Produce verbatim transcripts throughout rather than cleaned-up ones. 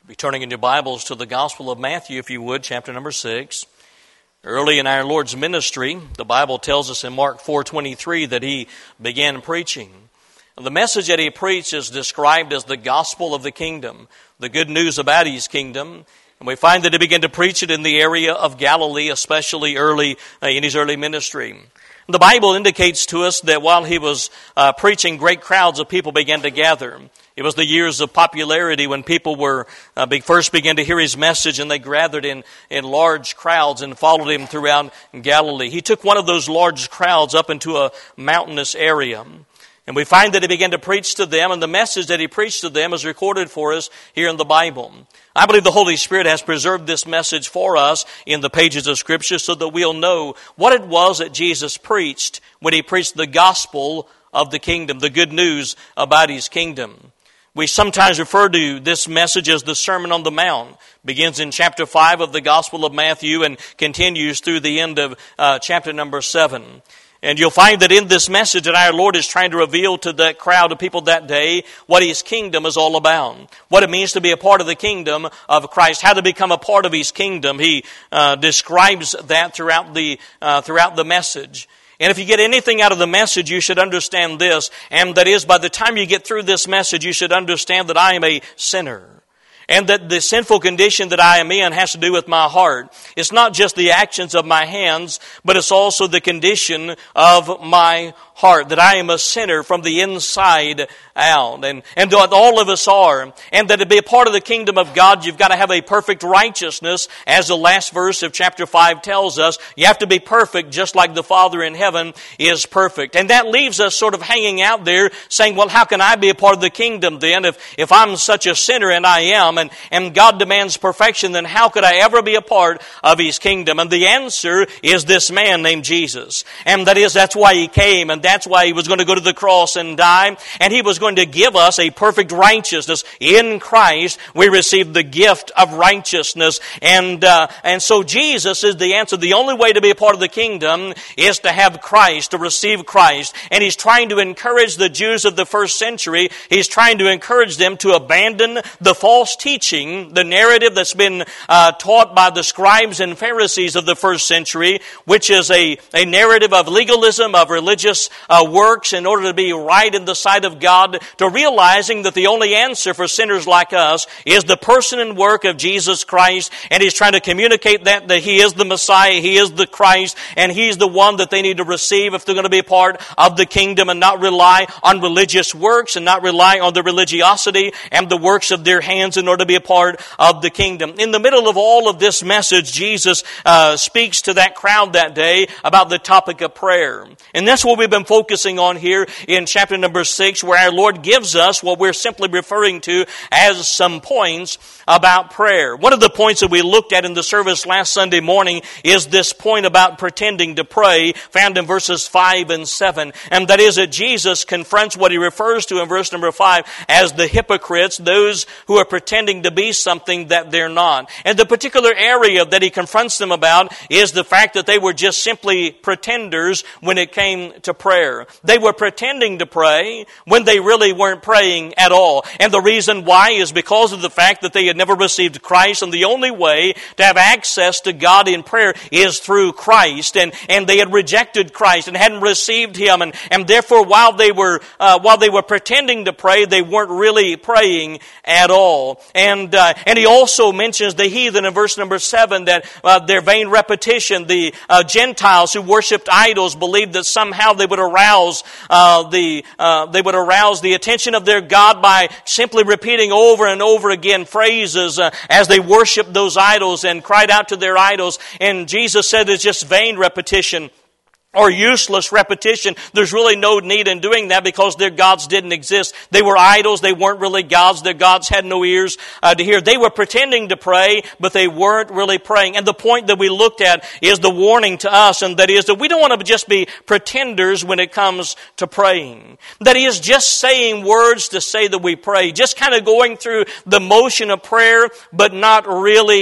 Be turning in your Bibles to the Gospel of Matthew, if you would, chapter number six. Early in our Lord's ministry, the Bible tells us in Mark four twenty-three that He began preaching. The message that He preached is described as the gospel of the kingdom, the good news about His kingdom. And we find that He began to preach it in the area of Galilee, especially early uh, in His early ministry. The Bible indicates to us that while He was uh, preaching, great crowds of people began to gather. It was the years of popularity when people were uh, first began to hear His message, and they gathered in, in large crowds and followed Him throughout Galilee. He took one of those large crowds up into a mountainous area. And we find that He began to preach to them, and the message that He preached to them is recorded for us here in the Bible. I believe the Holy Spirit has preserved this message for us in the pages of Scripture so that we'll know what it was that Jesus preached when He preached the gospel of the kingdom, the good news about His kingdom. We sometimes refer to this message as the Sermon on the Mount. It begins in chapter five of the Gospel of Matthew and continues through the end of uh, chapter number seven. And you'll find that in this message that our Lord is trying to reveal to that crowd of people that day what His kingdom is all about. What it means to be a part of the kingdom of Christ. How to become a part of His kingdom. He uh, describes that throughout the uh, throughout the message. And if you get anything out of the message, you should understand this. And that is, by the time you get through this message, you should understand that I am a sinner. And that the sinful condition that I am in has to do with my heart. It's not just the actions of my hands, but it's also the condition of my heart. That I am a sinner from the inside out. And, and that all of us are. And that to be a part of the kingdom of God, you've got to have a perfect righteousness. As the last verse of chapter five tells us, you have to be perfect just like the Father in heaven is perfect. And that leaves us sort of hanging out there saying, well, how can I be a part of the kingdom then? If, if I'm such a sinner, and I am, And, and God demands perfection, then how could I ever be a part of His kingdom? And the answer is this man named Jesus. And that is, that's why He came, and that's why He was going to go to the cross and die. And He was going to give us a perfect righteousness. In Christ, we receive the gift of righteousness. And, uh, and so Jesus is the answer. The only way to be a part of the kingdom is to have Christ, to receive Christ. And He's trying to encourage the Jews of the first century. He's trying to encourage them to abandon the false teaching. Teaching, the narrative that's been uh, taught by the scribes and Pharisees of the first century, which is a, a narrative of legalism, of religious uh, works in order to be right in the sight of God, to realizing that the only answer for sinners like us is the person and work of Jesus Christ. And He's trying to communicate that, that He is the Messiah, He is the Christ, and He's the one that they need to receive if they're going to be a part of the kingdom and not rely on religious works and not rely on the religiosity and the works of their hands in order to be a part of the kingdom. In the middle of all of this message, Jesus uh, speaks to that crowd that day about the topic of prayer. And that's what we've been focusing on here in chapter number six, where our Lord gives us what we're simply referring to as some points about prayer. One of the points that we looked at in the service last Sunday morning is this point about pretending to pray, found in verses five and seven. And that is that Jesus confronts what He refers to in verse number five as the hypocrites, those who are pretending to be something that they're not. And the particular area that He confronts them about is the fact that they were just simply pretenders when it came to prayer. They were pretending to pray when they really weren't praying at all. And the reason why is because of the fact that they had never received Christ, and the only way to have access to God in prayer is through Christ. And, and they had rejected Christ and hadn't received Him. And, and therefore, while they were uh, while they were pretending to pray, they weren't really praying at all. And uh, and He also mentions the heathen in verse number seven, that uh, their vain repetition, the uh, Gentiles who worshipped idols believed that somehow they would arouse uh, the uh, they would arouse the attention of their God by simply repeating over and over again phrases uh, as they worshiped those idols and cried out to their idols. And Jesus said it's just vain repetition or useless repetition. There's really no need in doing that because their gods didn't exist. They were idols. They weren't really gods. Their gods had no ears uh, to hear. They were pretending to pray, but they weren't really praying. And the point that we looked at is the warning to us, and that is that we don't want to just be pretenders when it comes to praying. That is just saying words to say that we pray. Just kind of going through the motion of prayer, but not really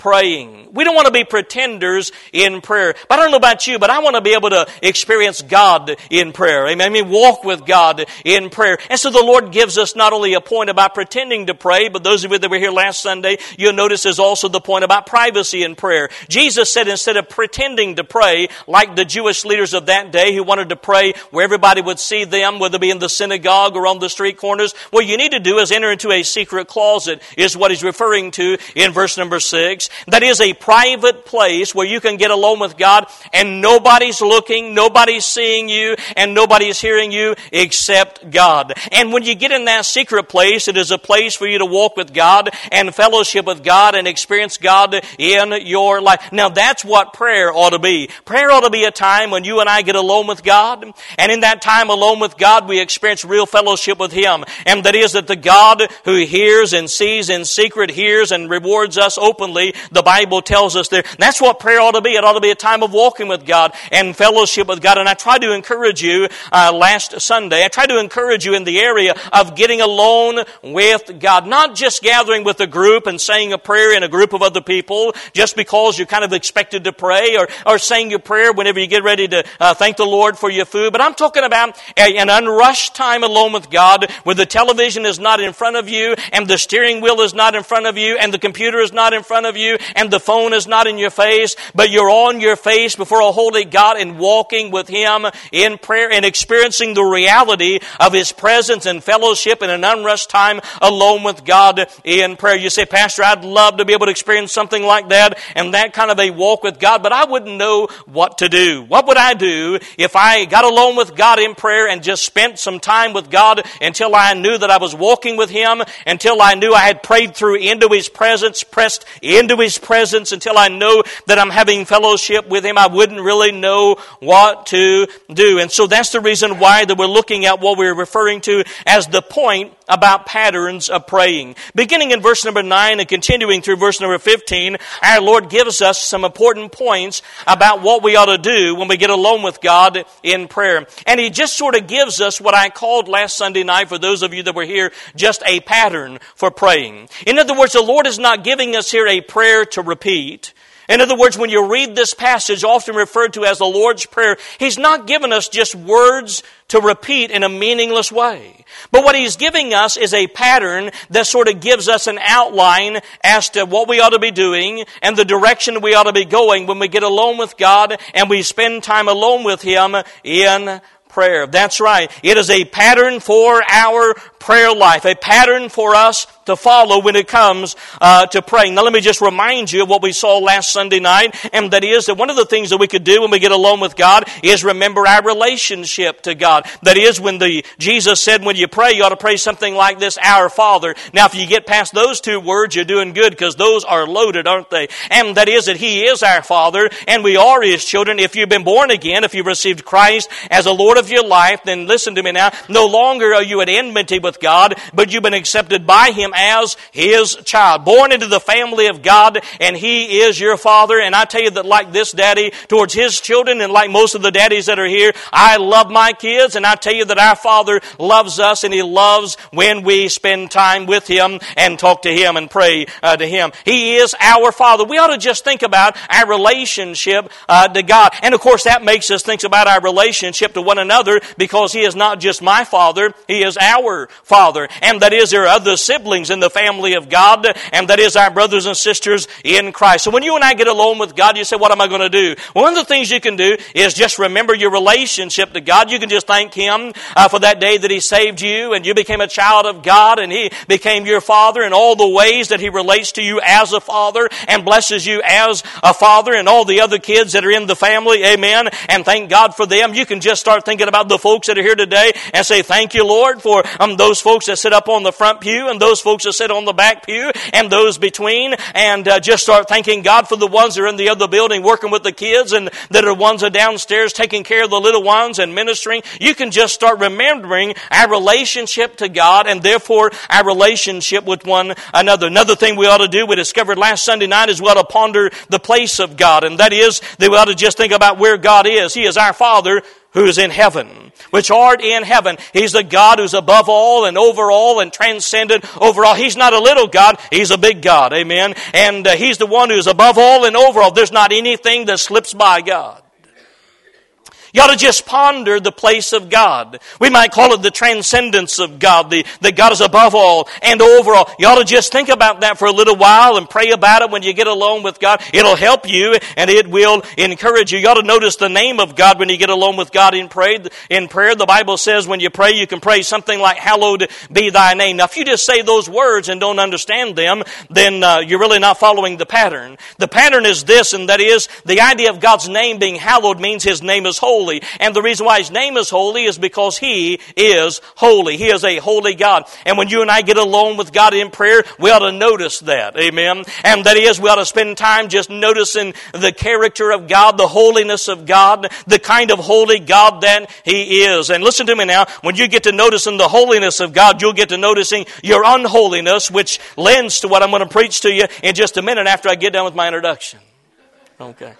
praying. We don't want to be pretenders in prayer. But I don't know about you, but I want to be able to experience God in prayer. Amen. I mean, walk with God in prayer. And so the Lord gives us not only a point about pretending to pray, but those of you that were here last Sunday, you'll notice there's also the point about privacy in prayer. Jesus said instead of pretending to pray, like the Jewish leaders of that day who wanted to pray where everybody would see them, whether it be in the synagogue or on the street corners, what you need to do is enter into a secret closet, is what he's referring to in verse number six. That is a private place where you can get alone with God and nobody's looking, nobody's seeing you, and nobody's hearing you except God. And when you get in that secret place, it is a place for you to walk with God and fellowship with God and experience God in your life. Now that's what prayer ought to be. Prayer ought to be a time when you and I get alone with God, and in that time alone with God, we experience real fellowship with Him. And that is that the God who hears and sees in secret, hears and rewards us openly, the Bible tells us there. That's what prayer ought to be. It ought to be a time of walking with God and fellowship with God. And I tried to encourage you uh, last Sunday, I tried to encourage you in the area of getting alone with God. Not just gathering with a group and saying a prayer in a group of other people just because you're kind of expected to pray, or, or saying your prayer whenever you get ready to uh, thank the Lord for your food. But I'm talking about a, an unrushed time alone with God where the television is not in front of you and the steering wheel is not in front of you and the computer is not in front of you and the phone is not in your face, but you're on your face before a holy God and walking with Him in prayer and experiencing the reality of His presence and fellowship in an unrushed time alone with God in prayer. You say, Pastor, I'd love to be able to experience something like that and that kind of a walk with God, but I wouldn't know what to do. What would I do if I got alone with God in prayer and just spent some time with God until I knew that I was walking with Him, until I knew I had prayed through into His presence, pressed into His presence, until I know that I'm having fellowship with Him? I wouldn't really know what to do. And so that's the reason why that we're looking at what we're referring to as the point about patterns of praying. Beginning in verse number nine and continuing through verse number fifteen, our Lord gives us some important points about what we ought to do when we get alone with God in prayer. And He just sort of gives us what I called last Sunday night, for those of you that were here, just a pattern for praying. In other words, the Lord is not giving us here a prayer to repeat. In other words, when you read this passage, often referred to as the Lord's Prayer, He's not given us just words to repeat in a meaningless way. But what He's giving us is a pattern that sort of gives us an outline as to what we ought to be doing and the direction we ought to be going when we get alone with God and we spend time alone with Him in prayer. That's right. It is a pattern for our prayer life, a pattern for us to follow when it comes uh, to praying. Now let me just remind you of what we saw last Sunday night, and that is that one of the things that we could do when we get alone with God is remember our relationship to God. That is, when the Jesus said when you pray, you ought to pray something like this, Our Father. Now if you get past those two words, you're doing good, because those are loaded, aren't they? And that is that He is our Father, and we are His children. If you've been born again, if you've received Christ as the Lord of your life, then listen to me now, no longer are you at enmity with God, but you've been accepted by Him as His child, born into the family of God, and He is your Father. And I tell you that like this daddy towards his children, and like most of the daddies that are here, I love my kids, and I tell you that our Father loves us, and He loves when we spend time with Him and talk to Him and pray uh, to Him. He is our Father. We ought to just think about our relationship uh, to God. And of course that makes us think about our relationship to one another, because He is not just my Father, He is our Father. And that is, there are other siblings in the family of God, and that is our brothers and sisters in Christ. So when you and I get alone with God, you say, what am I going to do? Well, one of the things you can do is just remember your relationship to God. You can just thank Him uh, for that day that He saved you, and you became a child of God, and He became your Father, and all the ways that He relates to you as a Father and blesses you as a Father, and all the other kids that are in the family, amen, and thank God for them. You can just start thinking about the folks that are here today and say, thank you, Lord, for um, those folks that sit up on the front pew and those folks that sit on the back pew and those between, and uh, just start thanking God for the ones that are in the other building working with the kids, and that are ones that are downstairs taking care of the little ones and ministering. You can just start remembering our relationship to God, and therefore our relationship with one another. Another thing we ought to do, we discovered last Sunday night, is we ought to ponder the place of God, and that is that we ought to just think about where God is. He is our Father. who is in heaven, which art in heaven. He's the God who's above all and over all and transcendent over all. He's not a little God. He's a big God. Amen. And uh, He's the one who's above all and over all. There's not anything that slips by God. You ought to just ponder the place of God. We might call it the transcendence of God, the, that God is above all and over all. You ought to just think about that for a little while and pray about it when you get alone with God. It'll help you and it will encourage you. You ought to notice the name of God when you get alone with God in prayer. In prayer, the Bible says when you pray, you can pray something like, hallowed be thy name. Now, if you just say those words and don't understand them, then uh, you're really not following the pattern. The pattern is this, and that is the idea of God's name being hallowed means His name is holy. And the reason why His name is holy is because He is holy. He is a holy God. And when you and I get alone with God in prayer, we ought to notice that. Amen. And that is, we ought to spend time just noticing the character of God, the holiness of God, the kind of holy God that He is. And listen to me now, when you get to noticing the holiness of God, you'll get to noticing your unholiness, which lends to what I'm going to preach to you in just a minute after I get done with my introduction. Okay.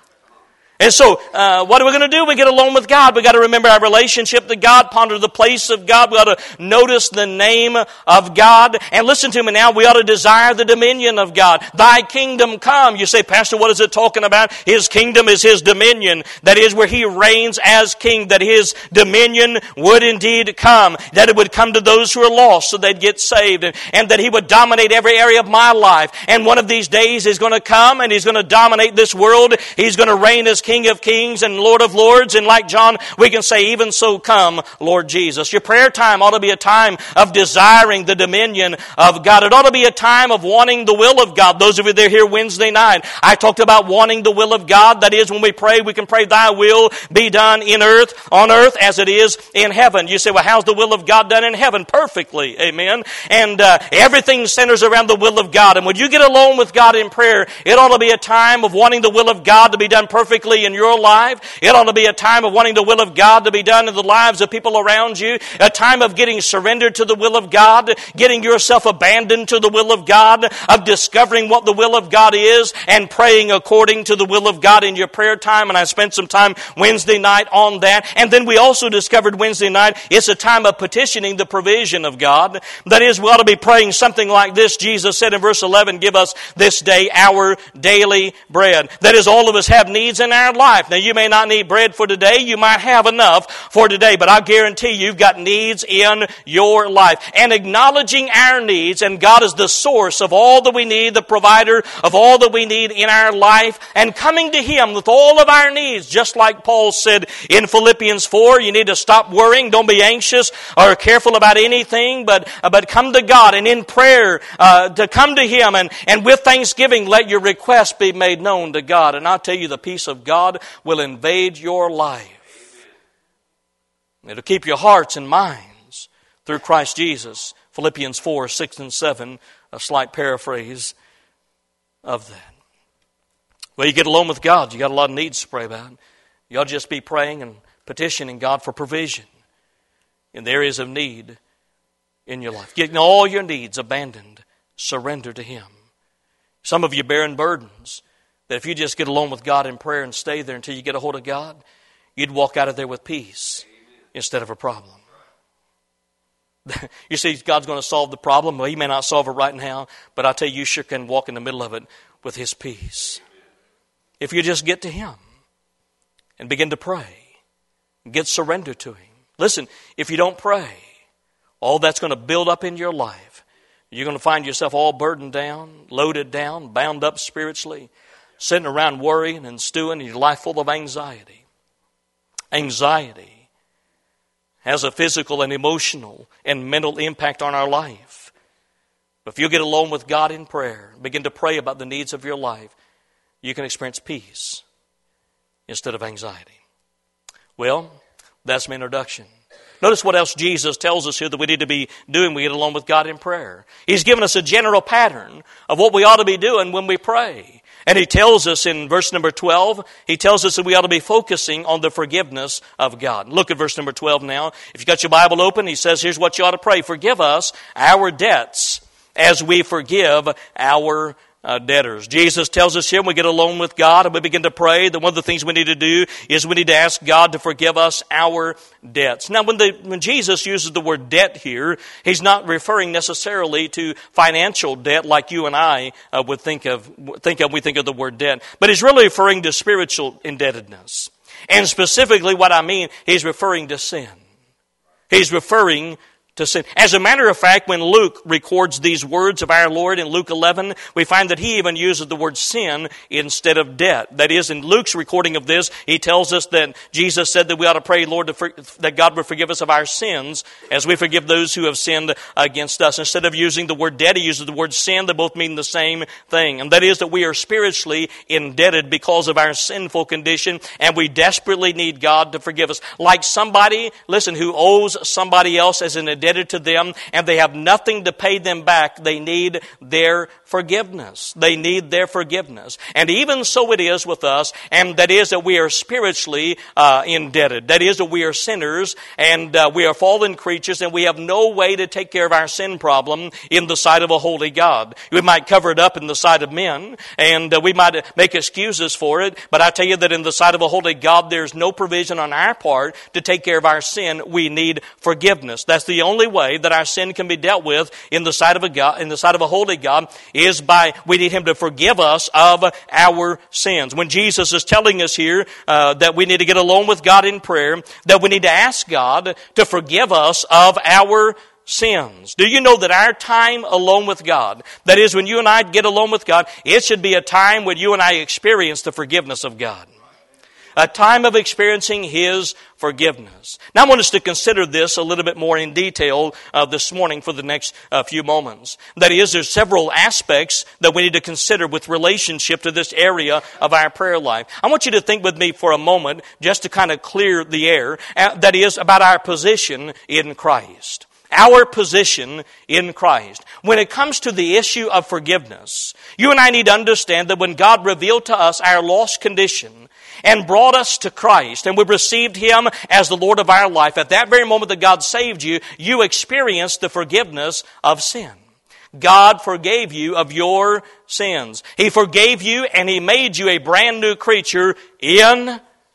And so, uh, what are we going to do? We get alone with God. We got to remember our relationship to God, ponder the place of God. We ought to notice the name of God. And listen to me now, we ought to desire the dominion of God. Thy kingdom come. You say, Pastor, what is it talking about? His kingdom is His dominion. That is where He reigns as king. That His dominion would indeed come. That it would come to those who are lost so they'd get saved. And, and that He would dominate every area of my life. And one of these days He's going to come and He's going to dominate this world. He's going to reign as king. King of kings and Lord of lords. And like John, we can say, even so come, Lord Jesus. Your prayer time ought to be a time of desiring the dominion of God. It ought to be a time of wanting the will of God. Those of you that are here Wednesday night, I talked about wanting the will of God. That is, when we pray, we can pray, thy will be done in earth, on earth as it is in heaven. You say, well, how's the will of God done in heaven? Perfectly. Amen. And uh, everything centers around the will of God. And when you get alone with God in prayer, it ought to be a time of wanting the will of God to be done perfectly in your life. It ought to be a time of wanting the will of God to be done in the lives of people around you. A time of getting surrendered to the will of God, getting yourself abandoned to the will of God, of discovering what the will of God is and praying according to the will of God in your prayer time. And I spent some time Wednesday night on that. And then we also discovered Wednesday night it's a time of petitioning the provision of God. That is, we ought to be praying something like this. Jesus said in verse eleven, give us this day our daily bread. That is, all of us have needs in our life. Now, you may not need bread for today. You might have enough for today, but I guarantee you've got needs in your life. And acknowledging our needs, and God is the source of all that we need, the provider of all that we need in our life, and coming to Him with all of our needs, just like Paul said in Philippians four, you need to stop worrying. Don't be anxious or careful about anything, but, uh, but come to God and in prayer uh, to come to Him, and, and with thanksgiving let your requests be made known to God. And I'll tell you, the peace of God God will invade your life. It'll keep your hearts and minds through Christ Jesus. Philippians four, six and seven, a slight paraphrase of that. Well, you get alone with God, you got a lot of needs to pray about. You ought to just be praying and petitioning God for provision in the areas of need in your life. Getting all your needs abandoned, surrender to Him. Some of you bearing burdens that if you just get alone with God in prayer and stay there until you get a hold of God, you'd walk out of there with peace instead of a problem. You see, God's going to solve the problem. Well, He may not solve it right now, but I tell you, you sure can walk in the middle of it with His peace. If you just get to Him and begin to pray, and get surrendered to Him. Listen, if you don't pray, all that's going to build up in your life. You're going to find yourself all burdened down, loaded down, bound up spiritually, sitting around worrying and stewing, your life full of anxiety. Anxiety has a physical and emotional and mental impact on our life. But if you get alone with God in prayer, begin to pray about the needs of your life, you can experience peace instead of anxiety. Well, that's my introduction. Notice what else Jesus tells us here that we need to be doing. We get along with God in prayer. He's given us a general pattern of what we ought to be doing when we pray. And He tells us in verse number twelve, He tells us that we ought to be focusing on the forgiveness of God. Look at verse number twelve now. If you've got your Bible open, He says, here's what you ought to pray. Forgive us our debts as we forgive our uh, debtors. Jesus tells us here when we get alone with God and we begin to pray that one of the things we need to do is we need to ask God to forgive us our debts. Now, when, the, when Jesus uses the word debt here, he's not referring necessarily to financial debt like you and I uh, would think of, think of when we think of the word debt, but he's really referring to spiritual indebtedness. And specifically what I mean, he's referring to sin. He's referring to sin. As a matter of fact, when Luke records these words of our Lord in Luke eleven, we find that he even uses the word sin instead of debt. That is, in Luke's recording of this, he tells us that Jesus said that we ought to pray, Lord, to for, that God would forgive us of our sins as we forgive those who have sinned against us. Instead of using the word debt, he uses the word sin. They both mean the same thing. And that is that we are spiritually indebted because of our sinful condition, and we desperately need God to forgive us. Like somebody, listen, who owes somebody else as an indebted to them, and they have nothing to pay them back. They need their forgiveness. They need their forgiveness. And even so it is with us, and that is that we are spiritually uh, indebted. That is that we are sinners, and uh, we are fallen creatures, and we have no way to take care of our sin problem in the sight of a holy God. We might cover it up in the sight of men, and uh, we might make excuses for it, but I tell you that in the sight of a holy God, there's no provision on our part to take care of our sin. We need forgiveness. That's the only way that our sin can be dealt with in the sight of a God, in the sight of a holy God, is by we need Him to forgive us of our sins. When Jesus is telling us here uh, that we need to get alone with God in prayer, that we need to ask God to forgive us of our sins. Do you know that our time alone with God, that is when you and I get alone with God, it should be a time when you and I experience the forgiveness of God. A time of experiencing His forgiveness. Now I want us to consider this a little bit more in detail uh, this morning for the next uh, few moments. That is, there's several aspects that we need to consider with relationship to this area of our prayer life. I want you to think with me for a moment, just to kind of clear the air, uh, that is about our position in Christ. Our position in Christ. When it comes to the issue of forgiveness, you and I need to understand that when God revealed to us our lost condition and brought us to Christ, and we received Him as the Lord of our life, at that very moment that God saved you, you experienced the forgiveness of sin. God forgave you of your sins. He forgave you and He made you a brand new creature in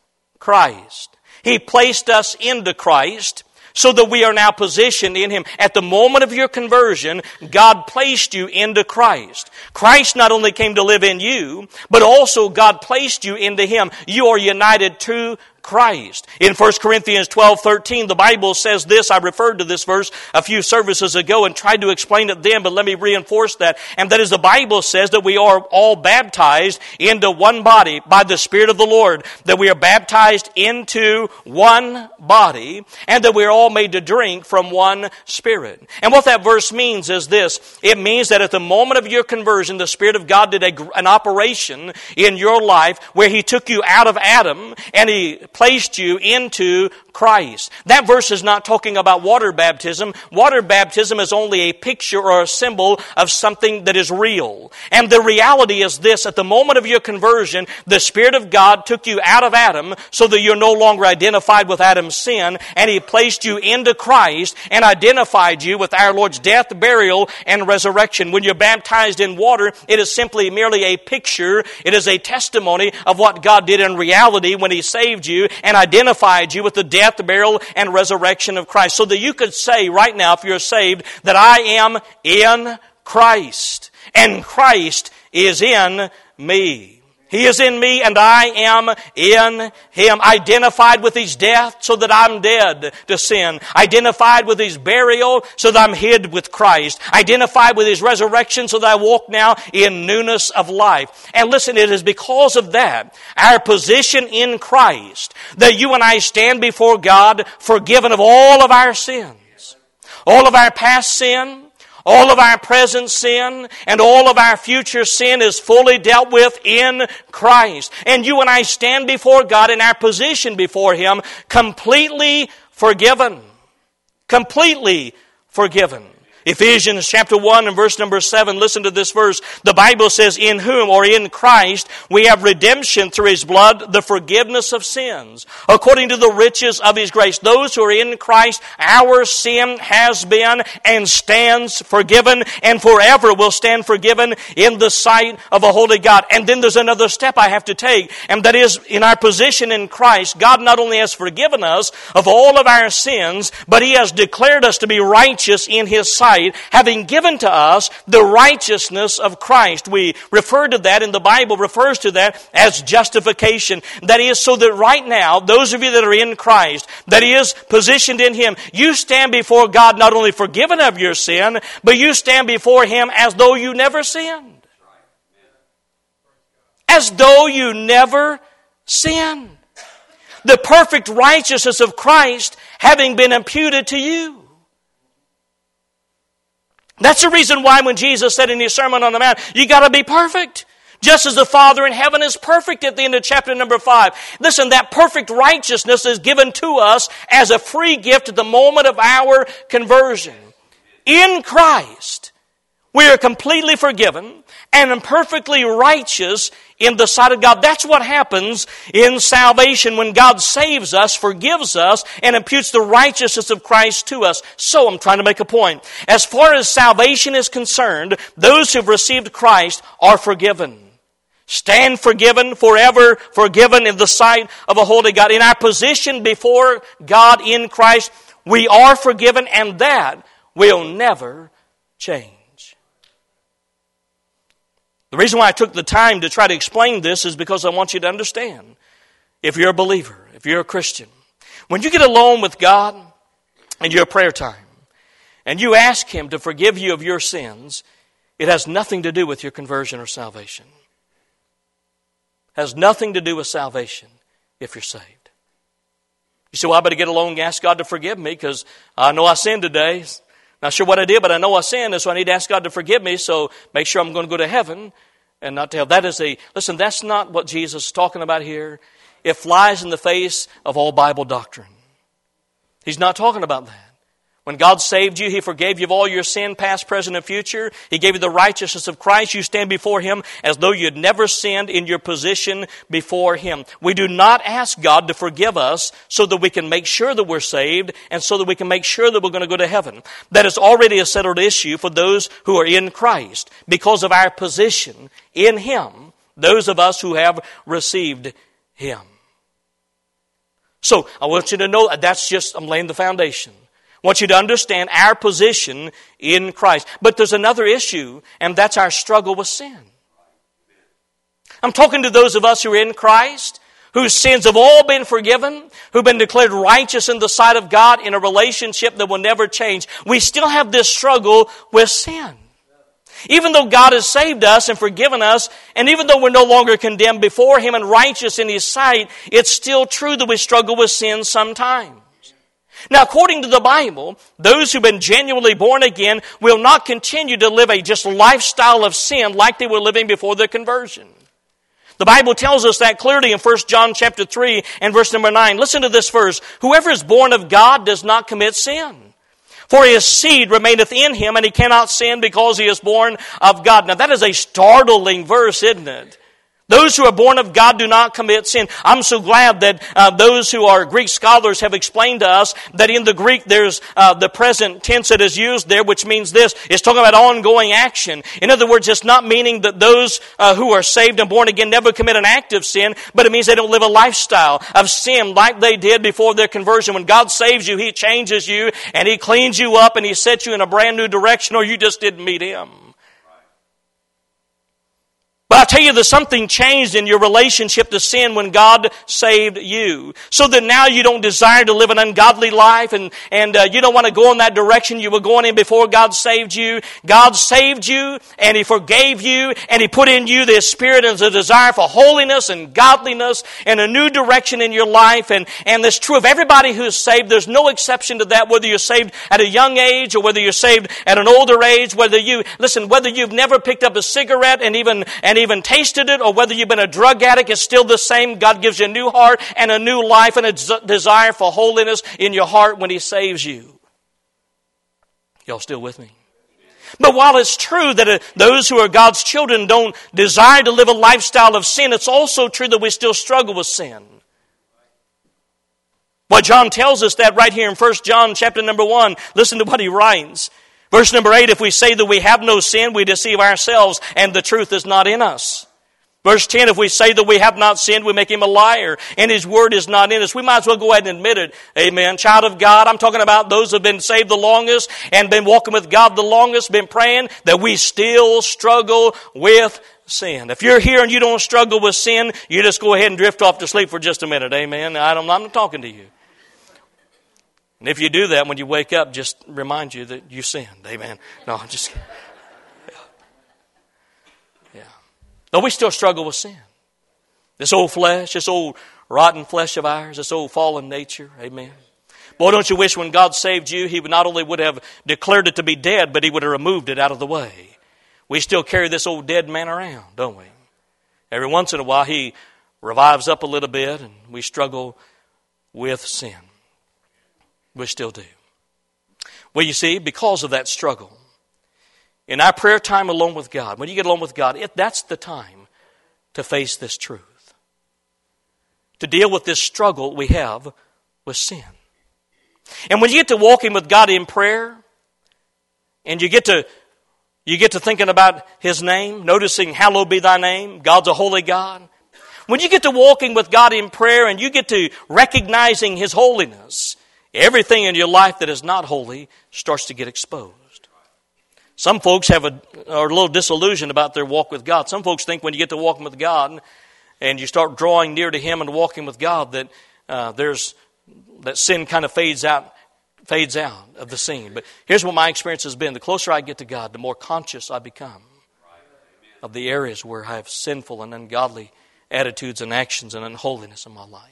Christ. He placed us into Christ so that we are now positioned in Him. At the moment of your conversion, God placed you into Christ. Christ not only came to live in you, but also God placed you into Him. You are united to Christ. In First Corinthians twelve thirteen, the Bible says this. I referred to this verse a few services ago and tried to explain it then, but let me reinforce that. And that is, the Bible says that we are all baptized into one body by the Spirit of the Lord. That we are baptized into one body, and that we are all made to drink from one Spirit. And what that verse means is this. It means that at the moment of your conversion, the Spirit of God did a, an operation in your life where He took you out of Adam and He placed you into Christ. That verse is not talking about water baptism. Water baptism is only a picture or a symbol of something that is real. And the reality is this: at the moment of your conversion, the Spirit of God took you out of Adam so that you're no longer identified with Adam's sin, and He placed you into Christ and identified you with our Lord's death, burial, and resurrection. When you're baptized in water, it is simply merely a picture. It is a testimony of what God did in reality when He saved you and identified you with the death, the burial, and resurrection of Christ. So that you could say right now, if you're saved, that I am in Christ, and Christ is in me. He is in me and I am in Him. Identified with His death so that I'm dead to sin. Identified with His burial so that I'm hid with Christ. Identified with His resurrection so that I walk now in newness of life. And listen, it is because of that, our position in Christ, that you and I stand before God forgiven of all of our sins. All of our past sin, all of our present sin, and all of our future sin is fully dealt with in Christ. And you and I stand before God in our position before Him completely forgiven. Completely forgiven. Ephesians chapter one and verse number seven, listen to this verse. The Bible says, in whom, or in Christ, we have redemption through His blood, the forgiveness of sins, according to the riches of His grace. Those who are in Christ, our sin has been and stands forgiven, and forever will stand forgiven in the sight of a holy God. And then there's another step I have to take, and that is, in our position in Christ, God not only has forgiven us of all of our sins, but He has declared us to be righteous in His sight, having given to us the righteousness of Christ. We refer to that, and the Bible refers to that as justification. That is, so that right now, those of you that are in Christ, that is positioned in Him, you stand before God not only forgiven of your sin, but you stand before Him as though you never sinned. As though you never sinned. The perfect righteousness of Christ having been imputed to you. That's the reason why when Jesus said in His Sermon on the Mount, you got to be perfect. Just as the Father in heaven is perfect at the end of chapter number five. Listen, that perfect righteousness is given to us as a free gift at the moment of our conversion. In Christ, we are completely forgiven and perfectly righteous in the sight of God. That's what happens in salvation when God saves us, forgives us, and imputes the righteousness of Christ to us. So I'm trying to make a point. As far as salvation is concerned, those who have received Christ are forgiven. Stand forgiven, forever forgiven in the sight of a holy God. In our position before God in Christ, we are forgiven, and that will never change. The reason why I took the time to try to explain this is because I want you to understand, if you're a believer, if you're a Christian, when you get alone with God in your prayer time, and you ask Him to forgive you of your sins, it has nothing to do with your conversion or salvation. It has nothing to do with salvation if you're saved. You say, well, I better get alone and ask God to forgive me because I know I sinned today. Not sure what I did, but I know I sinned, and so I need to ask God to forgive me, so make sure I'm going to go to heaven and not to hell. That is a, listen, that's not what Jesus is talking about here. It flies in the face of all Bible doctrine. He's not talking about that. When God saved you, He forgave you of all your sin, past, present, and future. He gave you the righteousness of Christ. You stand before Him as though you had never sinned in your position before Him. We do not ask God to forgive us so that we can make sure that we're saved and so that we can make sure that we're going to go to heaven. That is already a settled issue for those who are in Christ because of our position in Him, those of us who have received Him. So I want you to know that's just, I'm laying the foundation. I want you to understand our position in Christ. But there's another issue, and that's our struggle with sin. I'm talking to those of us who are in Christ, whose sins have all been forgiven, who've been declared righteous in the sight of God in a relationship that will never change. We still have this struggle with sin. Even though God has saved us and forgiven us, and even though we're no longer condemned before Him and righteous in His sight, it's still true that we struggle with sin sometimes. Now, according to the Bible, those who've been genuinely born again will not continue to live a just lifestyle of sin like they were living before their conversion. The Bible tells us that clearly in First John chapter three and verse number nine. Listen to this verse. Whoever is born of God does not commit sin. For His seed remaineth in him, and he cannot sin because he is born of God. Now that is a startling verse, isn't it? Those who are born of God do not commit sin. I'm so glad that uh, those who are Greek scholars have explained to us that in the Greek there's uh, the present tense that is used there, which means this. It's talking about ongoing action. In other words, it's not meaning that those uh, who are saved and born again never commit an act of sin, but it means they don't live a lifestyle of sin like they did before their conversion. When God saves you, He changes you and He cleans you up and He sets you in a brand new direction, or you just didn't meet Him. But I tell you, there's something changed in your relationship to sin when God saved you. So that now you don't desire to live an ungodly life and, and uh, you don't want to go in that direction you were going in before God saved you. God saved you and He forgave you and He put in you this spirit and a desire for holiness and godliness and a new direction in your life. And, and that's true of everybody who's saved. There's no exception to that, whether you're saved at a young age or whether you're saved at an older age, whether you, listen, whether you've never picked up a cigarette and even, and even tasted it, or whether you've been a drug addict, it's still the same. God gives you a new heart and a new life and a desire for holiness in your heart when He saves you. Y'all still with me? But while it's true that uh, those who are God's children don't desire to live a lifestyle of sin, it's also true that we still struggle with sin. Well, John tells us that right here in First John chapter number one. Listen to what he writes. Verse number eight, if we say that we have no sin, we deceive ourselves, and the truth is not in us. Verse ten, if we say that we have not sinned, we make him a liar, and his word is not in us. We might as well go ahead and admit it. Amen. Child of God, I'm talking about those who have been saved the longest and been walking with God the longest, been praying, that we still struggle with sin. If you're here and you don't struggle with sin, you just go ahead and drift off to sleep for just a minute. Amen. I don't, I'm not talking to you. And if you do that, when you wake up, just remind you that you sinned. Amen. No, I'm just kidding. Yeah. No, we still struggle with sin. This old flesh, this old rotten flesh of ours, this old fallen nature. Amen. Boy, don't you wish when God saved you, He would not only would have declared it to be dead, but He would have removed it out of the way. We still carry this old dead man around, don't we? Every once in a while, He revives up a little bit, and we struggle with sin. We still do. Well, you see, because of that struggle, in our prayer time alone with God, when you get alone with God, it, that's the time to face this truth. To deal with this struggle we have with sin. And when you get to walking with God in prayer, and you get to you get to thinking about His name, noticing, hallowed be thy name, God's a holy God. When you get to walking with God in prayer, and you get to recognizing His holiness, everything in your life that is not holy starts to get exposed. Some folks have a, are a little disillusioned about their walk with God. Some folks think when you get to walking with God and you start drawing near to Him and walking with God that uh, there's that sin kind of fades out, fades out of the scene. But here's what my experience has been. The closer I get to God, the more conscious I become of the areas where I have sinful and ungodly attitudes and actions and unholiness in my life.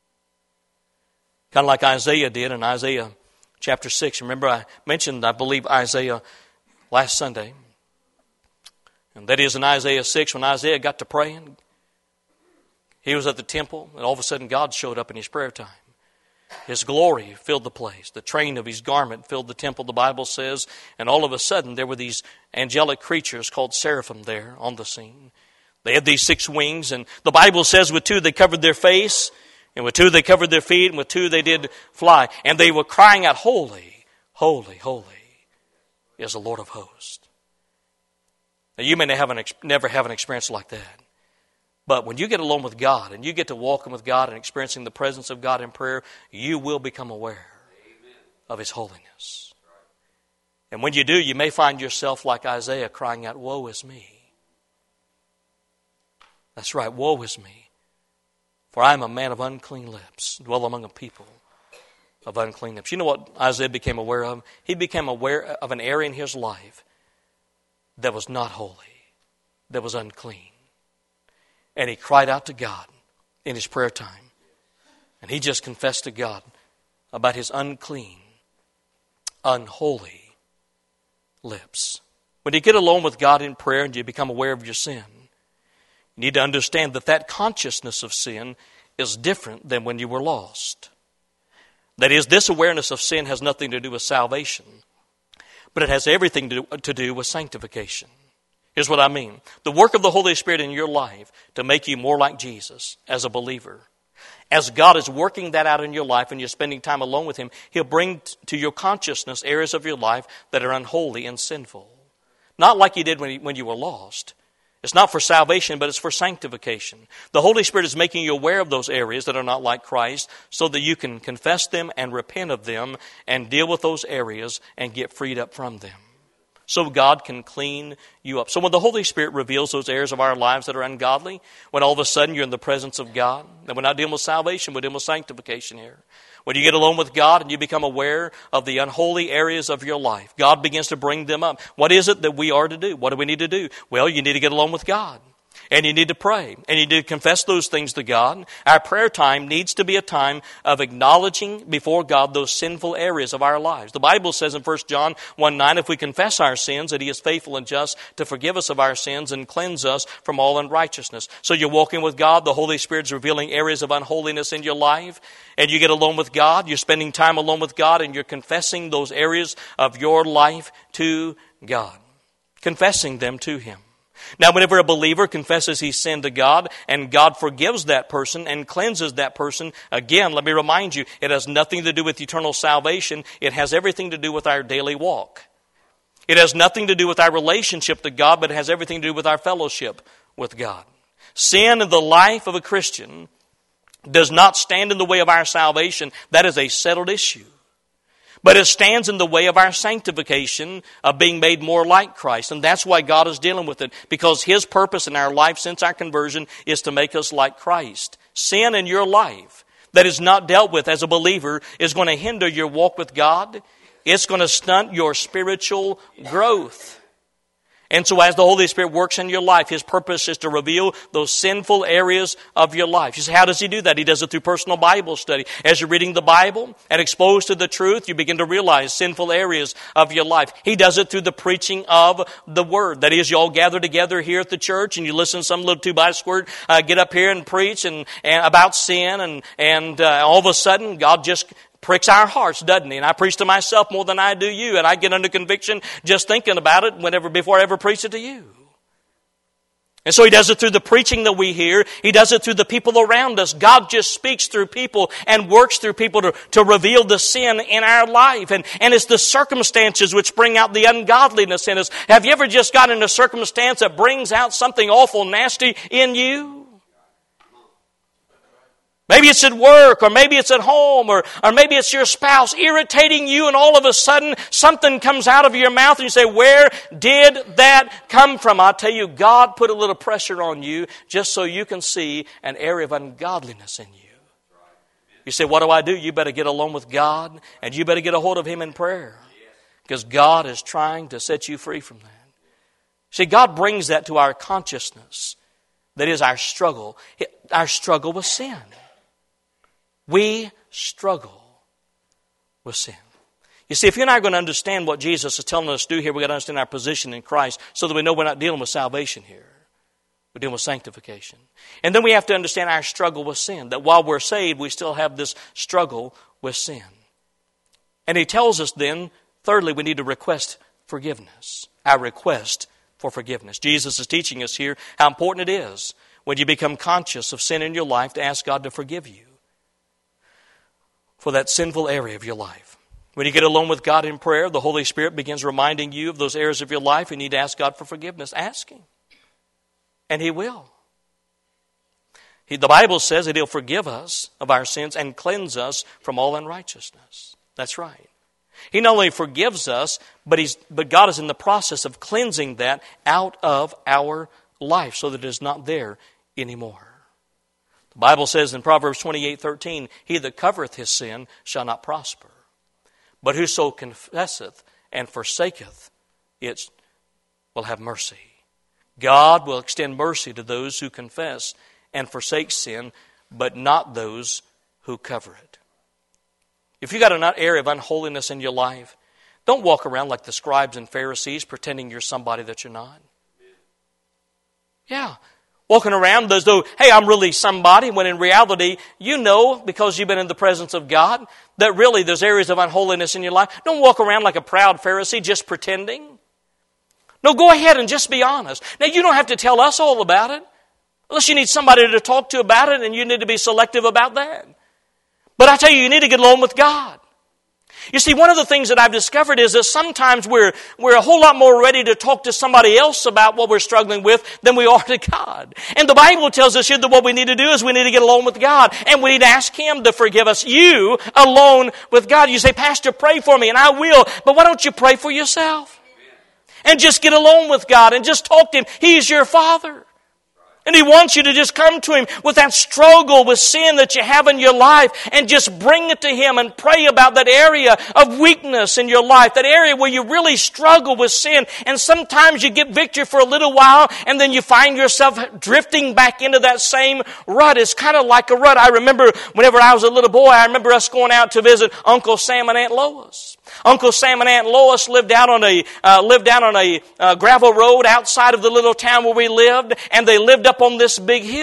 Kind of like Isaiah did in Isaiah chapter six. Remember I mentioned, I believe, Isaiah last Sunday. And that is in Isaiah six, when Isaiah got to praying. He was at the temple, and all of a sudden God showed up in his prayer time. His glory filled the place. The train of His garment filled the temple, the Bible says. And all of a sudden there were these angelic creatures called seraphim there on the scene. They had these six wings, and the Bible says with two they covered their face, and with two they covered their feet, and with two they did fly. And they were crying out, holy, holy, holy is the Lord of hosts. Now you may have an, never have an experience like that. But when you get alone with God, and you get to walking with God and experiencing the presence of God in prayer, you will become aware of His holiness. And when you do, you may find yourself like Isaiah crying out, woe is me. That's right, woe is me. For I am a man of unclean lips, dwell among a people of unclean lips. You know what Isaiah became aware of? He became aware of an area in his life that was not holy, that was unclean. And he cried out to God in his prayer time. And he just confessed to God about his unclean, unholy lips. When you get alone with God in prayer and you become aware of your sin, you need to understand that that consciousness of sin is different than when you were lost. That is, this awareness of sin has nothing to do with salvation, but it has everything to do, to do with sanctification. Here's what I mean. The work of the Holy Spirit in your life to make you more like Jesus as a believer. As God is working that out in your life and you're spending time alone with Him, He'll bring to your consciousness areas of your life that are unholy and sinful. Not like He did when, when you were lost. It's not for salvation, but it's for sanctification. The Holy Spirit is making you aware of those areas that are not like Christ so that you can confess them and repent of them and deal with those areas and get freed up from them. So God can clean you up. So when the Holy Spirit reveals those areas of our lives that are ungodly, when all of a sudden you're in the presence of God, and we're not dealing with salvation, we're dealing with sanctification here. When you get alone with God and you become aware of the unholy areas of your life, God begins to bring them up. What is it that we are to do? What do we need to do? Well, you need to get alone with God. And you need to pray. And you need to confess those things to God. Our prayer time needs to be a time of acknowledging before God those sinful areas of our lives. The Bible says in First John one nine, if we confess our sins, that He is faithful and just to forgive us of our sins and cleanse us from all unrighteousness. So you're walking with God. The Holy Spirit's revealing areas of unholiness in your life. And you get alone with God. You're spending time alone with God, and you're confessing those areas of your life to God. confessing them to Him. Now, whenever a believer confesses he's sinned to God and God forgives that person and cleanses that person, again, let me remind you, it has nothing to do with eternal salvation. It has everything to do with our daily walk. It has nothing to do with our relationship to God, but it has everything to do with our fellowship with God. Sin in the life of a Christian does not stand in the way of our salvation. That is a settled issue. But it stands in the way of our sanctification, of being made more like Christ. And that's why God is dealing with it, because His purpose in our life since our conversion is to make us like Christ. Sin in your life that is not dealt with as a believer is going to hinder your walk with God. It's going to stunt your spiritual growth. And so as the Holy Spirit works in your life, His purpose is to reveal those sinful areas of your life. You say, how does He do that? He does it through personal Bible study. As you're reading the Bible and exposed to the truth, you begin to realize sinful areas of your life. He does it through the preaching of the Word. That is, you all gather together here at the church and you listen to some little two-by squirt uh, get up here and preach and, and about sin, and, and uh, all of a sudden God just pricks our hearts, doesn't He? And I preach to myself more than I do you, and I get under conviction just thinking about it whenever before I ever preach it to you. And so He does it through the preaching that we hear. He does it through the people around us. God just speaks through people and works through people to, to reveal the sin in our life. And, and it's the circumstances which bring out the ungodliness in us. Have you ever just got in a circumstance that brings out something awful nasty in you? Maybe it's at work, or maybe it's at home, or, or maybe it's your spouse irritating you, and all of a sudden something comes out of your mouth and you say, where did that come from? I'll tell you, God put a little pressure on you just so you can see an area of ungodliness in you. You say, what do I do? You better get alone with God, and you better get a hold of Him in prayer, because God is trying to set you free from that. See, God brings that to our consciousness. That is our struggle, our struggle with sin. We struggle with sin. You see, if you're not going to understand what Jesus is telling us to do here, we've got to understand our position in Christ so that we know we're not dealing with salvation here. We're dealing with sanctification. And then we have to understand our struggle with sin, that while we're saved, we still have this struggle with sin. And He tells us then, thirdly, we need to request forgiveness. Our request for forgiveness. Jesus is teaching us here how important it is when you become conscious of sin in your life to ask God to forgive you for that sinful area of your life. When you get alone with God in prayer, the Holy Spirit begins reminding you of those areas of your life you need to ask God for forgiveness. Ask Him. And He will. He, the Bible says that He'll forgive us of our sins and cleanse us from all unrighteousness. That's right. He not only forgives us, but, he's, but God is in the process of cleansing that out of our life so that it is not there anymore. The Bible says in Proverbs twenty-eight thirteen, he that covereth his sin shall not prosper, but whoso confesseth and forsaketh it will have mercy. God will extend mercy to those who confess and forsake sin, but not those who cover it. If you've got an area of unholiness in your life, don't walk around like the scribes and Pharisees pretending you're somebody that you're not. Yeah. Walking around as though, hey, I'm really somebody, when in reality, you know, because you've been in the presence of God, that really there's areas of unholiness in your life. Don't walk around like a proud Pharisee just pretending. No, go ahead and just be honest. Now, you don't have to tell us all about it, unless you need somebody to talk to about it, and you need to be selective about that. But I tell you, you need to get along with God. You see, one of the things that I've discovered is that sometimes we're, we're a whole lot more ready to talk to somebody else about what we're struggling with than we are to God. And the Bible tells us here that what we need to do is we need to get alone with God, and we need to ask Him to forgive us. You alone with God. You say, Pastor, pray for me, and I will. But why don't you pray for yourself? And just get alone with God and just talk to Him. He's your Father. And He wants you to just come to Him with that struggle with sin that you have in your life and just bring it to Him and pray about that area of weakness in your life, that area where you really struggle with sin. And sometimes you get victory for a little while and then you find yourself drifting back into that same rut. It's kind of like a rut. I remember whenever I was a little boy, I remember us going out to visit Uncle Sam and Aunt Lois. Uncle Sam and Aunt Lois lived out on a uh, lived out on a uh, gravel road outside of the little town where we lived, and they lived up on this big hill.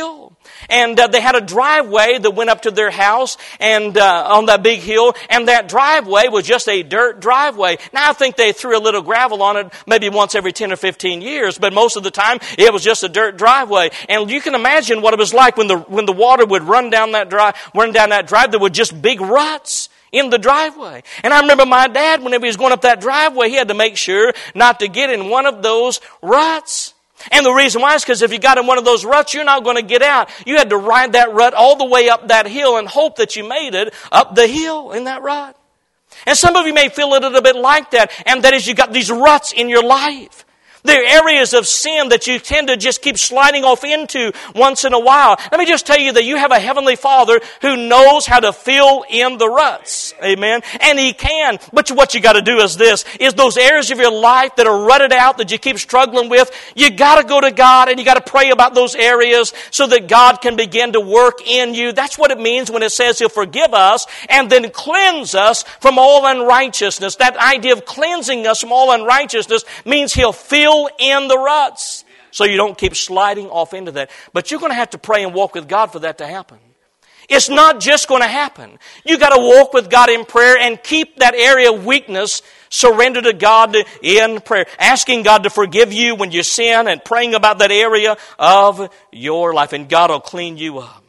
And uh, they had a driveway that went up to their house and uh, on that big hill, and that driveway was just a dirt driveway. Now, I think they threw a little gravel on it maybe once every ten or fifteen years, but most of the time it was just a dirt driveway. And you can imagine what it was like when the when the water would run down that drive, run down that drive. There were just big ruts in the driveway. And I remember my dad, whenever he was going up that driveway, he had to make sure not to get in one of those ruts. And the reason why is because if you got in one of those ruts, you're not going to get out. You had to ride that rut all the way up that hill and hope that you made it up the hill in that rut. And some of you may feel a little bit like that, and that is you got these ruts in your life. There are areas of sin that you tend to just keep sliding off into once in a while. Let me just tell you that you have a Heavenly Father who knows how to fill in the ruts. Amen. And He can. But what you got to do is this, is those areas of your life that are rutted out, that you keep struggling with, you got to go to God and you got to pray about those areas so that God can begin to work in you. That's what it means when it says He'll forgive us and then cleanse us from all unrighteousness. That idea of cleansing us from all unrighteousness means He'll fill in the ruts so you don't keep sliding off into that. But you're going to have to pray and walk with God for that to happen. It's not just going to happen. You got to walk with God in prayer and keep that area of weakness surrendered to God in prayer. Asking God to forgive you when you sin and praying about that area of your life. And God will clean you up.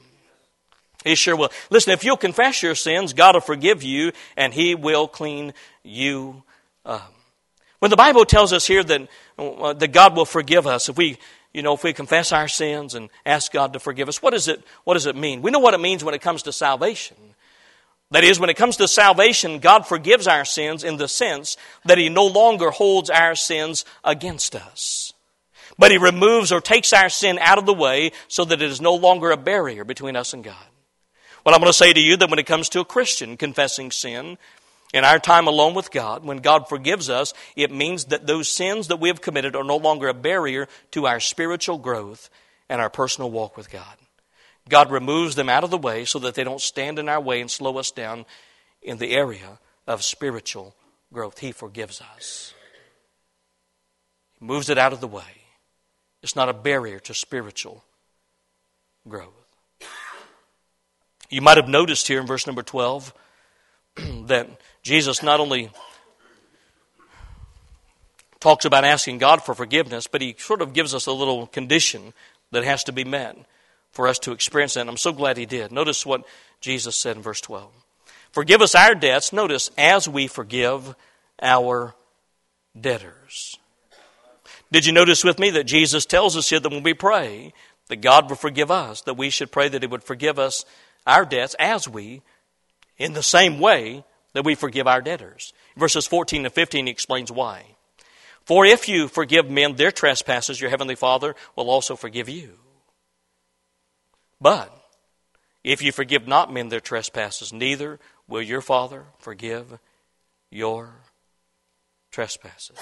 He sure will. Listen, if you'll confess your sins, God will forgive you and He will clean you up. When the Bible tells us here that uh, that God will forgive us if we, you know, if we confess our sins and ask God to forgive us, what does it what does it mean? We know what it means when it comes to salvation. That is, when it comes to salvation, God forgives our sins in the sense that He no longer holds our sins against us. But He removes or takes our sin out of the way so that it is no longer a barrier between us and God. Well, I'm going to say to you that when it comes to a Christian confessing sin, in our time alone with God, when God forgives us, it means that those sins that we have committed are no longer a barrier to our spiritual growth and our personal walk with God. God removes them out of the way so that they don't stand in our way and slow us down in the area of spiritual growth. He forgives us. He moves it out of the way. It's not a barrier to spiritual growth. You might have noticed here in verse number twelve that Jesus not only talks about asking God for forgiveness, but He sort of gives us a little condition that has to be met for us to experience that. And I'm so glad He did. Notice what Jesus said in verse twelve. Forgive us our debts, notice, as we forgive our debtors. Did you notice with me that Jesus tells us here that when we pray, that God will forgive us, that we should pray that He would forgive us our debts as we, in the same way, that we forgive our debtors. Verses fourteen and fifteen, He explains why. For if you forgive men their trespasses, your heavenly Father will also forgive you. But if you forgive not men their trespasses, neither will your Father forgive your trespasses.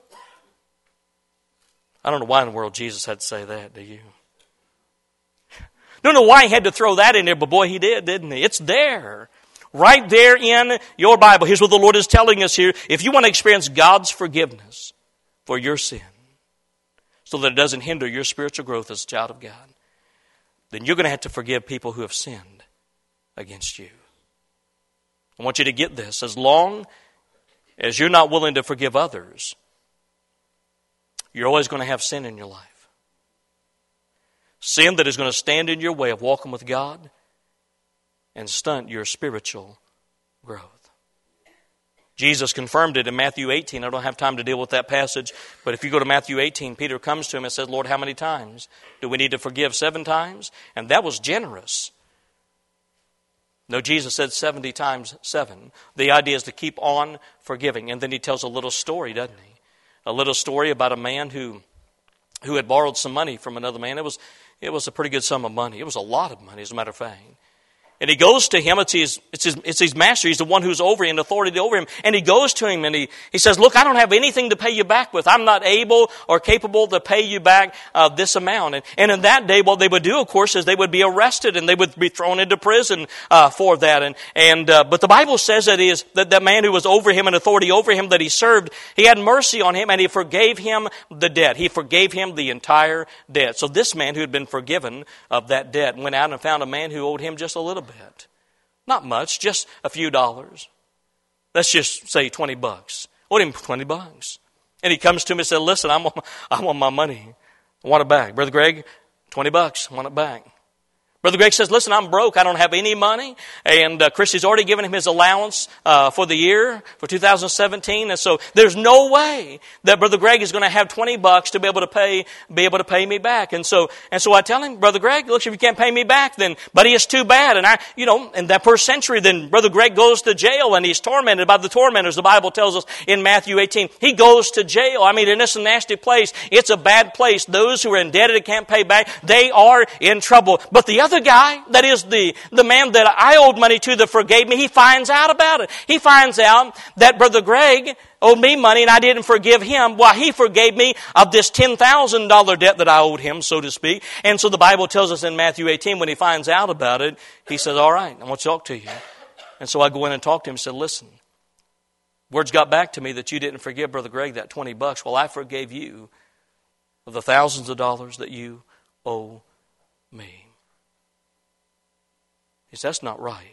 I don't know why in the world Jesus had to say that, do you? Don't know why He had to throw that in there, but boy, He did, didn't He? It's there. Right there in your Bible. Here's what the Lord is telling us here. If you want to experience God's forgiveness for your sin, so that it doesn't hinder your spiritual growth as a child of God, then you're going to have to forgive people who have sinned against you. I want you to get this. As long as you're not willing to forgive others, you're always going to have sin in your life. Sin that is going to stand in your way of walking with God and stunt your spiritual growth. Jesus confirmed it in Matthew eighteen. I don't have time to deal with that passage, but if you go to Matthew eighteen, Peter comes to Him and says, Lord, how many times do we need to forgive? Seven times? And that was generous. No, Jesus said seventy times seven. The idea is to keep on forgiving. And then He tells a little story, doesn't He? A little story about a man who who had borrowed some money from another man. It was, it was a pretty good sum of money. It was a lot of money, as a matter of fact. And he goes to him. It's his, it's his, it's his master. He's the one who's over him, authority over him. And he goes to him and he, he says, look, I don't have anything to pay you back with. I'm not able or capable to pay you back uh, this amount. And, and in that day, what they would do, of course, is they would be arrested and they would be thrown into prison uh, for that. And, and uh, but the Bible says that is that that man who was over him and authority over him that he served, he had mercy on him and he forgave him the debt. He forgave him the entire debt. So this man who had been forgiven of that debt went out and found a man who owed him just a little bit. Bit. Not much, just a few dollars. Let's just say twenty bucks. Owed him twenty bucks. And he comes to me and said, listen, I want, I want my money. I want it back. Brother Greg, twenty bucks, I want it back. Brother Greg says, listen, I'm broke. I don't have any money. And uh, Christy's already given him his allowance uh, for the year, for two thousand seventeen. And so there's no way that Brother Greg is going to have twenty bucks to be able to pay be able to pay me back. And so and so I tell him, Brother Greg, look, if you can't pay me back, then, buddy, it's too bad. And I, you know, in that first century, then Brother Greg goes to jail and he's tormented by the tormentors. The Bible tells us in Matthew eighteen, he goes to jail. I mean, and it's a nasty place. It's a bad place. Those who are indebted and can't pay back, they are in trouble. But the other guy, that is the, the man that I owed money to that forgave me, he finds out about it. He finds out that Brother Greg owed me money and I didn't forgive him. Well, he forgave me of this ten thousand dollars debt that I owed him, so to speak. And so the Bible tells us in Matthew eighteen, when he finds out about it, he says, all right, I want to talk to you. And so I go in and talk to him and said, listen, words got back to me that you didn't forgive Brother Greg that twenty bucks. Well, I forgave you of the thousands of dollars that you owe me. He says, that's not right.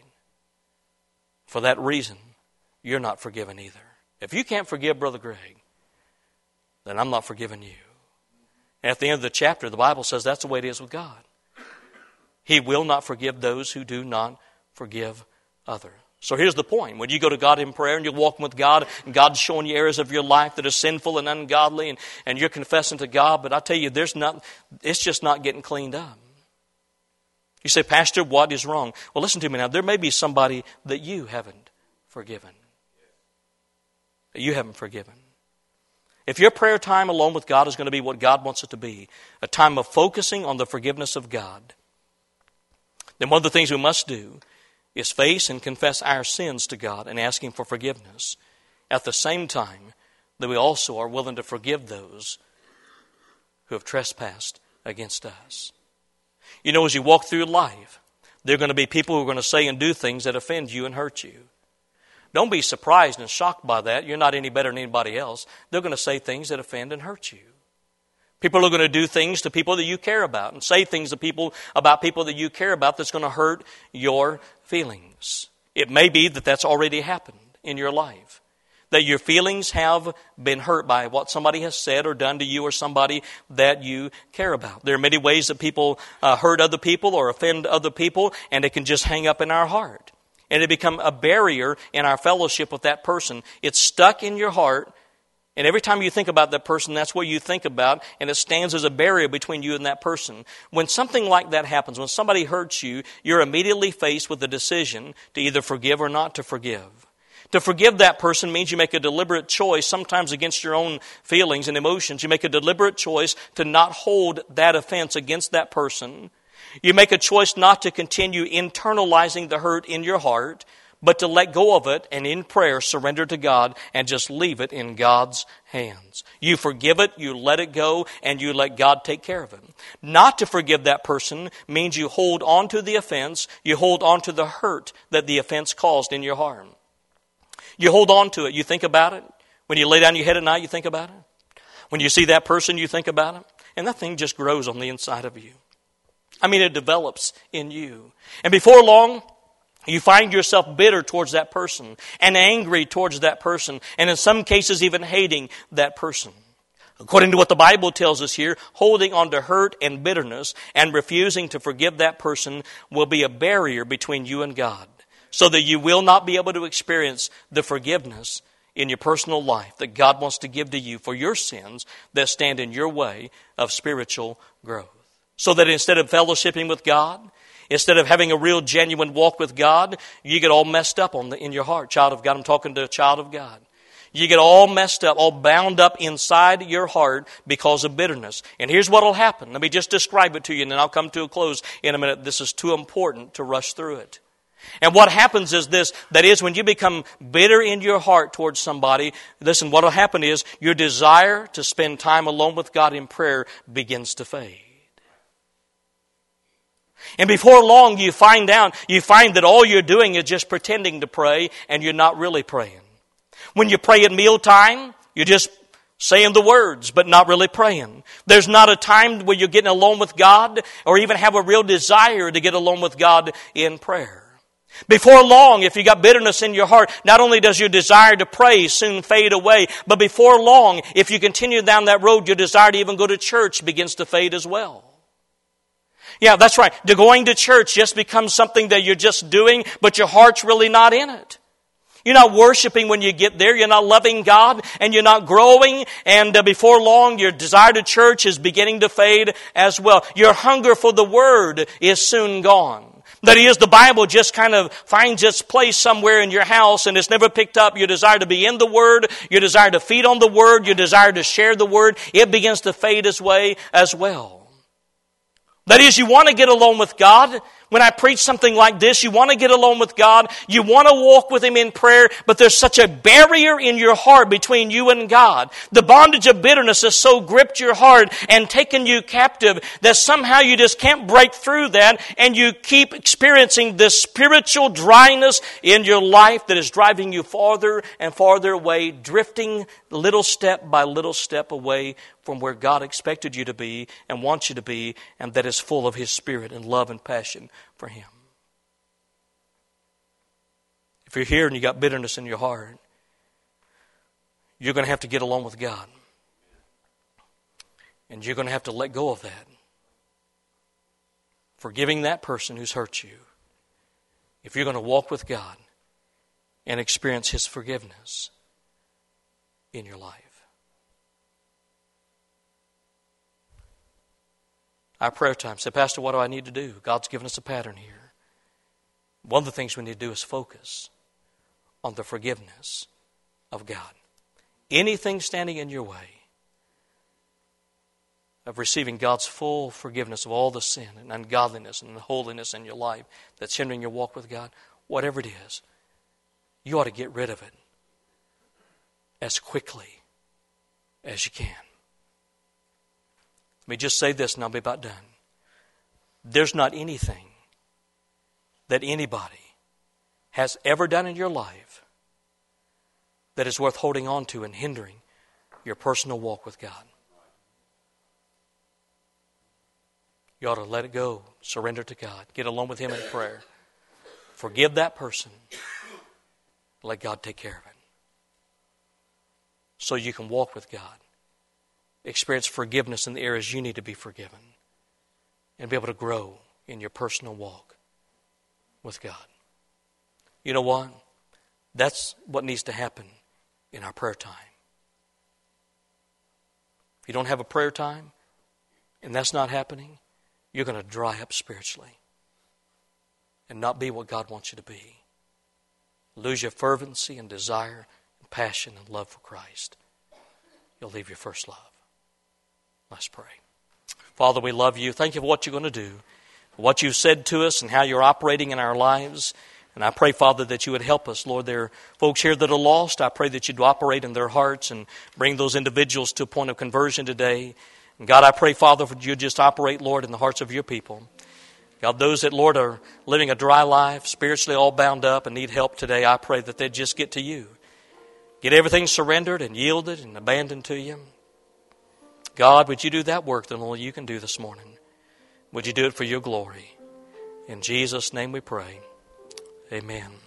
For that reason, you're not forgiven either. If you can't forgive Brother Greg, then I'm not forgiving you. And at the end of the chapter, the Bible says that's the way it is with God. He will not forgive those who do not forgive others. So here's the point. When you go to God in prayer and you're walking with God, and God's showing you areas of your life that are sinful and ungodly, and, and you're confessing to God, but I tell you, there's not, it's just not getting cleaned up. You say, Pastor, what is wrong? Well, listen to me now. There may be somebody that you haven't forgiven. That you haven't forgiven. If your prayer time alone with God is going to be what God wants it to be, a time of focusing on the forgiveness of God, then one of the things we must do is face and confess our sins to God and ask Him for forgiveness. At the same time that we also are willing to forgive those who have trespassed against us. You know, as you walk through life, there are going to be people who are going to say and do things that offend you and hurt you. Don't be surprised and shocked by that. You're not any better than anybody else. They're going to say things that offend and hurt you. People are going to do things to people that you care about and say things to people about people that you care about that's going to hurt your feelings. It may be that that's already happened in your life. That your feelings have been hurt by what somebody has said or done to you or somebody that you care about. There are many ways that people uh, hurt other people or offend other people, and it can just hang up in our heart. And it become a barrier in our fellowship with that person. It's stuck in your heart, and every time you think about that person, that's what you think about, and it stands as a barrier between you and that person. When something like that happens, when somebody hurts you, you're immediately faced with the decision to either forgive or not to forgive. To forgive that person means you make a deliberate choice, sometimes against your own feelings and emotions. You make a deliberate choice to not hold that offense against that person. You make a choice not to continue internalizing the hurt in your heart, but to let go of it and in prayer surrender to God and just leave it in God's hands. You forgive it, you let it go, and you let God take care of it. Not to forgive that person means you hold on to the offense, you hold on to the hurt that the offense caused in your heart. You hold on to it. You think about it. When you lay down your head at night, you think about it. When you see that person, you think about it. And that thing just grows on the inside of you. I mean, it develops in you. And before long, you find yourself bitter towards that person and angry towards that person, and in some cases even hating that person. According to what the Bible tells us here, holding on to hurt and bitterness and refusing to forgive that person will be a barrier between you and God, so that you will not be able to experience the forgiveness in your personal life that God wants to give to you for your sins that stand in your way of spiritual growth. So that instead of fellowshipping with God, instead of having a real genuine walk with God, you get all messed up on the, in your heart. Child of God, I'm talking to a child of God. You get all messed up, all bound up inside your heart because of bitterness. And here's what will happen. Let me just describe it to you, and then I'll come to a close in a minute. This is too important to rush through it. And what happens is this, that is when you become bitter in your heart towards somebody, listen, what will happen is your desire to spend time alone with God in prayer begins to fade. And before long you find out, you find that all you're doing is just pretending to pray and you're not really praying. When you pray at mealtime, you're just saying the words, but not really praying. There's not a time where you're getting alone with God or even have a real desire to get alone with God in prayer. Before long, if you got bitterness in your heart, not only does your desire to pray soon fade away, but before long, if you continue down that road, your desire to even go to church begins to fade as well. Yeah, that's right. The going to church just becomes something that you're just doing, but your heart's really not in it. You're not worshiping when you get there. You're not loving God, and you're not growing. And uh, before long, your desire to church is beginning to fade as well. Your hunger for the Word is soon gone. That is, the Bible just kind of finds its place somewhere in your house and it's never picked up. Your desire to be in the Word, your desire to feed on the Word, your desire to share the Word, it begins to fade its way as well. That is, you want to get alone with God. When I preach something like this, you want to get alone with God. You want to walk with Him in prayer, but there's such a barrier in your heart between you and God. The bondage of bitterness has so gripped your heart and taken you captive that somehow you just can't break through that, and you keep experiencing this spiritual dryness in your life that is driving you farther and farther away, drifting little step by little step away from where God expected you to be and wants you to be, and that is full of His Spirit and love and passion for Him. If you're here and you got bitterness in your heart, you're going to have to get along with God. And you're going to have to let go of that. Forgiving that person who's hurt you. If you're going to walk with God and experience His forgiveness in your life. Our prayer time said, Pastor, what do I need to do? God's given us a pattern here. One of the things we need to do is focus on the forgiveness of God. Anything standing in your way of receiving God's full forgiveness of all the sin and ungodliness and unholiness in your life that's hindering your walk with God, whatever it is, you ought to get rid of it as quickly as you can. Let me just say this and I'll be about done. There's not anything that anybody has ever done in your life that is worth holding on to and hindering your personal walk with God. You ought to let it go, surrender to God, get alone with Him in prayer. Forgive that person. Let God take care of it. So you can walk with God. Experience forgiveness in the areas you need to be forgiven. And be able to grow in your personal walk with God. You know what? That's what needs to happen in our prayer time. If you don't have a prayer time, and that's not happening, you're going to dry up spiritually. And not be what God wants you to be. Lose your fervency and desire and passion and love for Christ. You'll leave your first love. Let's pray. Father, we love You. Thank You for what You're going to do, for what You've said to us and how You're operating in our lives. And I pray, Father, that You would help us. Lord, there are folks here that are lost. I pray that You'd operate in their hearts and bring those individuals to a point of conversion today. And God, I pray, Father, that You'd just operate, Lord, in the hearts of Your people. God, those that, Lord, are living a dry life, spiritually all bound up and need help today, I pray that they'd just get to You. Get everything surrendered and yielded and abandoned to You. God, would You do that work that only You can do this morning? Would You do it for Your glory? In Jesus' name we pray. Amen.